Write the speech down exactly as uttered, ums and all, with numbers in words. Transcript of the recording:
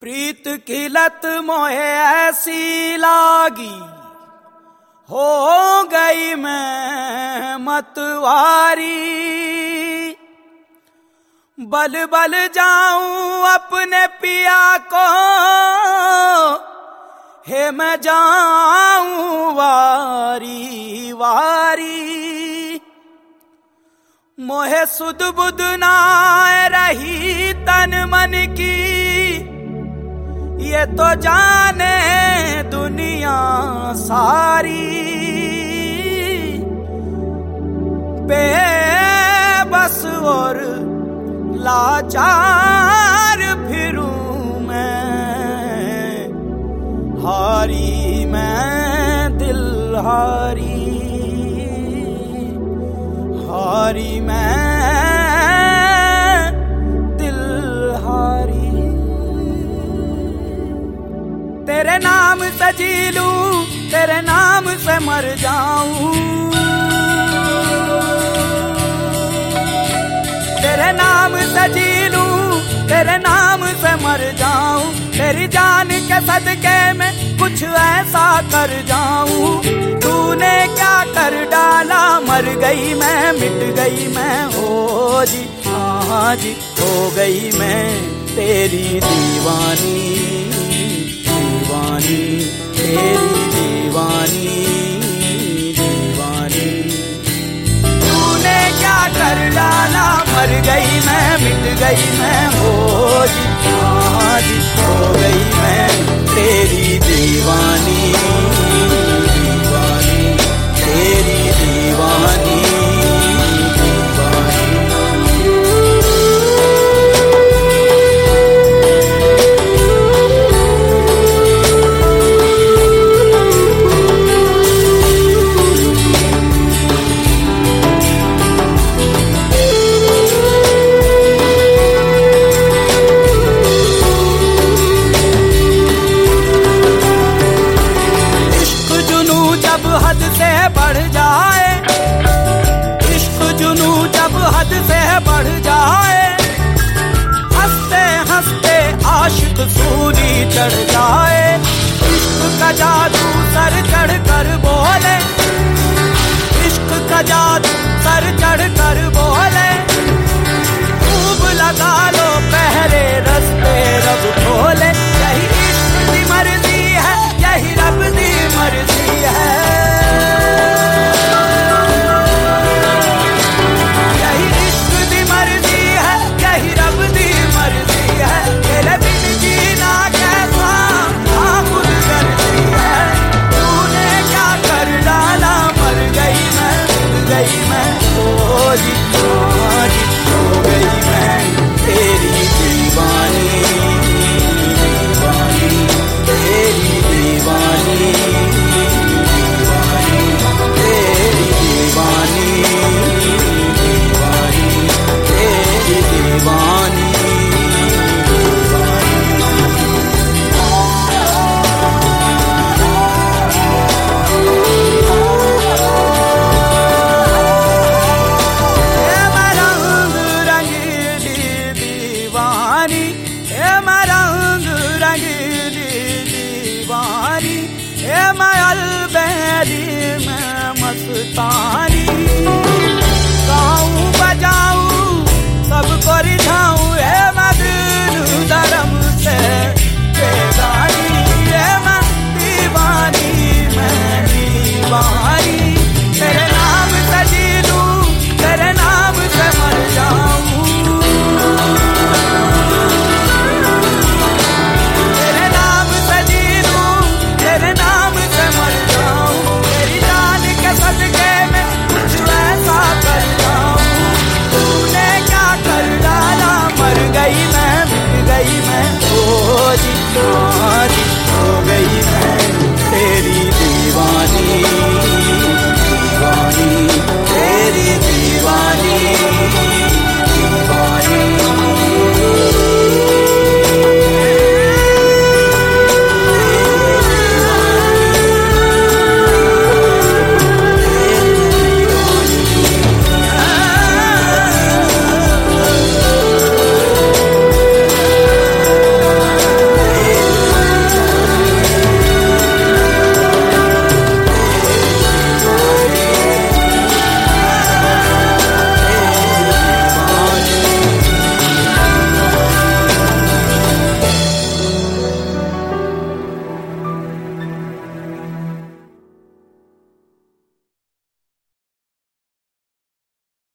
प्रीत की लत मोहे ऐसी लागी, हो गई मैं मतवारी। बल बल जाऊं अपने पिया को, हे मैं जाऊं वारी वारी। मोहे सुध बुध ना रही तन मन की, ये तो जाने दुनिया सारी। बेबस और लाचार फिरूं मैं, हारी मैं दिल हारी, हारी मैं दिल हारी। तेरे नाम से जी लूं, तेरे नाम से मर जाऊं, तेरे नाम से जी लूं, तेरे नाम से मर जाऊं। तेरी जान के सदके में कुछ ऐसा कर जाऊं। तूने क्या कर डाला, मर गई मैं, मिट गई मैं, हो जी हाँ जी हो गई मैं तेरी दीवानी, दीवानी तेरी दीवानी, दीवानी। तूने क्या कर डाला, मर गई मैं, मिट गई मैं, हो जी हाँ जी हो गई मैं तेरी दीवानी, दीवानी तेरी दीवानी, हद से बढ़ जाए, इश्क जुनू जब हद से बढ़ जाए, हंसते हंसते आशिक सूली चढ़ जाए। इश्क का जादू सर चढ़ कर बोले, इश्क का जादू सर चढ़ कर बोले। खूब लगा लो पहरे रस्ते रब खोले, यही इश्क की मर्जी है, यही रब दी मर्जी है। मस्तानी गाऊं बजाऊं सबको रिझाऊं, हे मदन धर्म से बेगानी, हे मैं दीवानी, मैं दीवानी। तेरे नाम से जी लूं, तेरे नाम से मर जाऊं, तेरे नाम से जी लूं, तेरे नाम से मर जाऊं। तेरी जान के सदके में कुछ ऐसा कर जाऊं। तूने क्या कर डाला, मर गई मैं, मिट गई मैं, ओ जी।